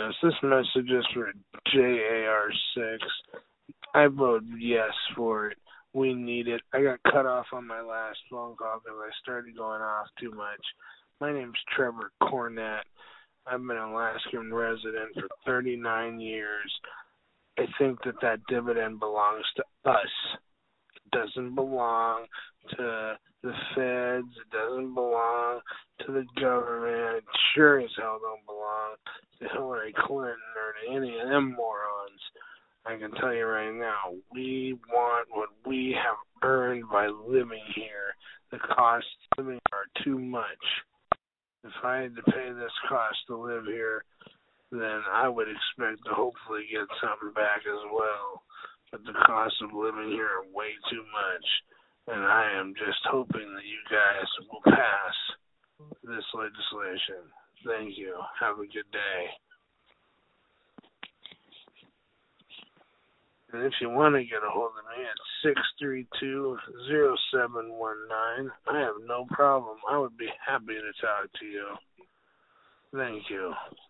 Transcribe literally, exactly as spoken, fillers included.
Yes, this message is for J A R six. I vote yes for it. We need it. I got cut off on my last phone call because I started going off too much. My name's Trevor Cornett. I've been an Alaskan resident for thirty-nine years. I think that that dividend belongs to us. It doesn't belong to the feds. It doesn't belong to the government. It sure as hell don't belong to Hillary Clinton or to any of them morons. I can tell you right now, we want what we have earned by living here. The costs of living are too much. If I had to pay this cost to live here, then I would expect to hopefully get something back as well. But the cost of living here are way too much. And I am just hoping that you guys will pass this legislation. Thank you. Have a good day. And if you want to get a hold of me at six three two, zero seven one nine, I have no problem. I would be happy to talk to you. Thank you.